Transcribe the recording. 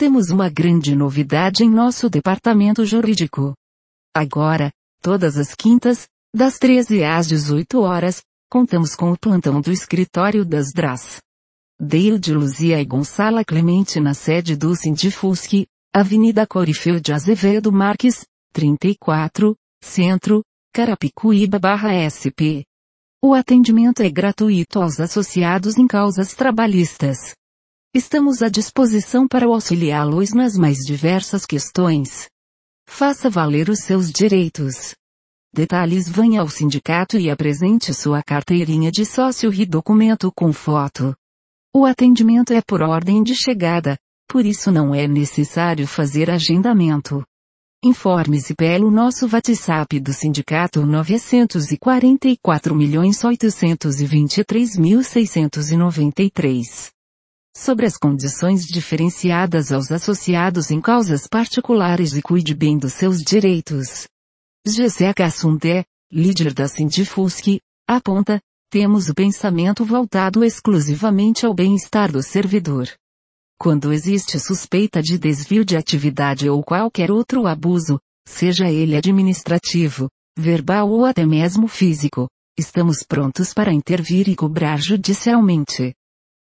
Temos uma grande novidade em nosso departamento jurídico. Agora, todas as quintas, das 13 às 18 horas, contamos com o plantão do escritório das DRAS. Deilde Luzia e Gonçala Clemente na sede do Sindifusc, Avenida Corifeu de Azevedo Marques, 34, Centro, Carapicuíba/SP. O atendimento é gratuito aos associados em causas trabalhistas. Estamos à disposição para auxiliá-los nas mais diversas questões. Faça valer os seus direitos. Detalhes: venha ao sindicato e apresente sua carteirinha de sócio e documento com foto. O atendimento é por ordem de chegada, por isso não é necessário fazer agendamento. Informe-se pelo nosso WhatsApp do sindicato 944.823.693. Sobre as condições diferenciadas aos associados em causas particulares e cuide bem dos seus direitos. GCH Sundé, líder da Sindifusc, aponta: temos o pensamento voltado exclusivamente ao bem-estar do servidor. Quando existe suspeita de desvio de atividade ou qualquer outro abuso, seja ele administrativo, verbal ou até mesmo físico, estamos prontos para intervir e cobrar judicialmente.